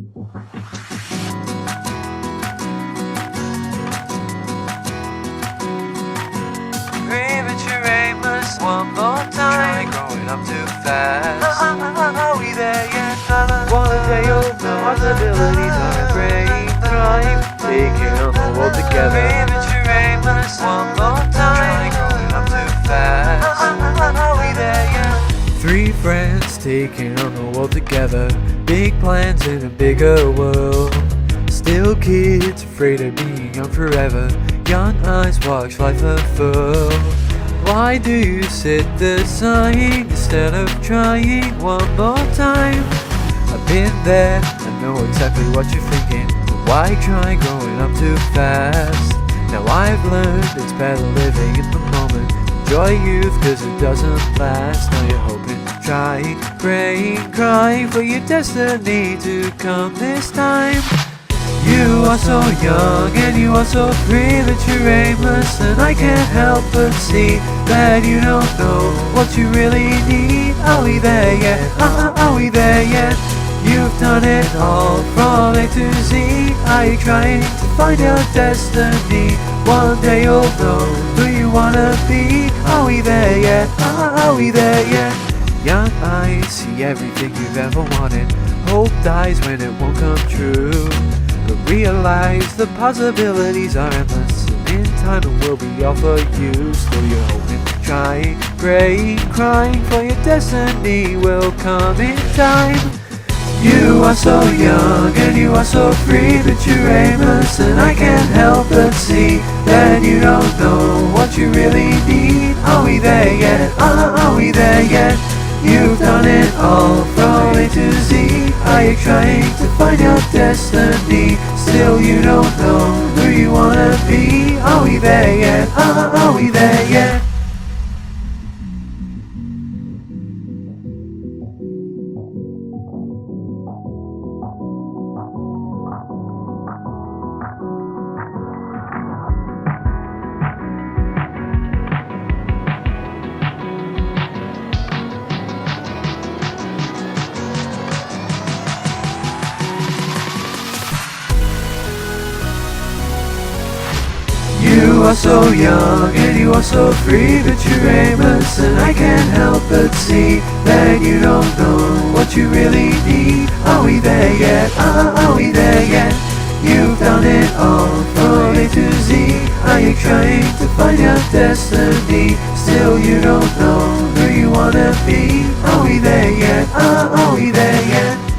Premature aimless one more time. Try growing up too fast. Are we there yet? One day you'll know possibilities are a great crime. Taking on the world together. Premature aimless one more Try time. growing up too fast. Are we there yet? Three friends taking on the world together. Big plans in a bigger world. Still kids afraid of being young forever. Young eyes watch life unfurl. Why do you sit there sighing instead of trying one more time? I've been there, I know exactly what you're thinking. But why try growing up too fast? Now I've learned it's better living in the moment. Enjoy youth cause it doesn't last. Now you're hoping, trying, praying, crying for your destiny to come this time. You are so young and you are so free that you're aimless, and I can't help but see that you don't know what you really need. Are we there yet? Are we there yet? You've done it all from A to Z. Are you trying to find your destiny? One day you'll know who you wanna be. Are we there yet? Are we there yet? Young eyes see everything you've ever wanted. Hope dies when it won't come true. But realize the possibilities are endless, and in time it will be all for you. Still you're hoping, trying, praying, crying for your destiny will come in time. You are so young and you are so free that you're aimless, and I can't help but see that you don't know what you really need. Are we there yet? Are we there yet? You've done it all from A to Z. Are you trying to find your destiny? Still you don't know who you wanna be. Are we there yet? Are we there yet? You are so young and you are so free that you're aimless, and I can't help but see that you don't know what you really need. Are we there yet? Are we there yet? You've done it all from A to Z. Are you trying to find your destiny? Still you don't know who you wanna be. Are we there yet? Are we there yet?